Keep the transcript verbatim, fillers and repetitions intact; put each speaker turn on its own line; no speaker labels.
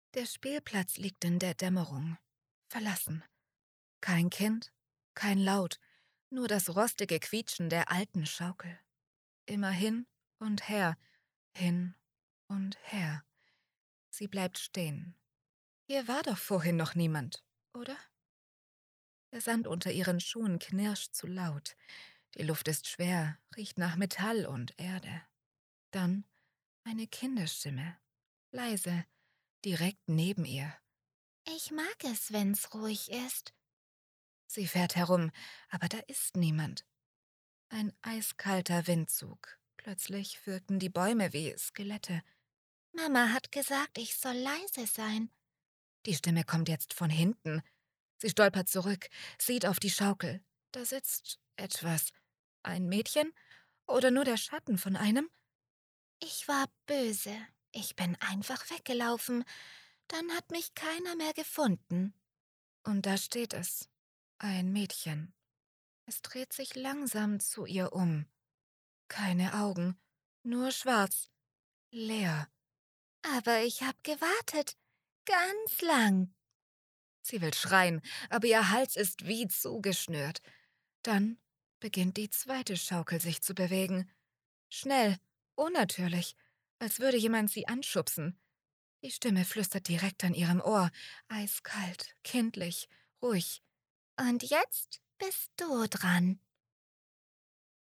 Der Spielplatz liegt in der Dämmerung. Verlassen. Kein Kind, kein Laut, nur das rostige Quietschen der alten Schaukel. Immer hin und her, hin und her. Sie bleibt stehen. Hier war doch vorhin noch niemand, oder? Der Sand unter ihren Schuhen knirscht zu laut. Die Luft ist schwer, riecht nach Metall und Erde. Dann eine Kinderstimme, leise, direkt neben ihr.
Ich mag es, wenn's ruhig ist.
Sie fährt herum, aber da ist niemand. Ein eiskalter Windzug. Plötzlich wirkten die Bäume wie Skelette.
Mama hat gesagt, ich soll leise sein.
Die Stimme kommt jetzt von hinten. Sie stolpert zurück, sieht auf die Schaukel. Da sitzt etwas. Ein Mädchen? Oder nur der Schatten von einem?
Ich war böse. Ich bin einfach weggelaufen. Dann hat mich keiner mehr gefunden.
Und da steht es. Ein Mädchen. Es dreht sich langsam zu ihr um. Keine Augen, nur schwarz, leer.
Aber ich hab gewartet. Ganz lang.
Sie will schreien, aber ihr Hals ist wie zugeschnürt. Dann beginnt die zweite Schaukel sich zu bewegen. Schnell, unnatürlich, als würde jemand sie anschubsen. Die Stimme flüstert direkt an ihrem Ohr, eiskalt, kindlich, ruhig.
Und jetzt bist du dran.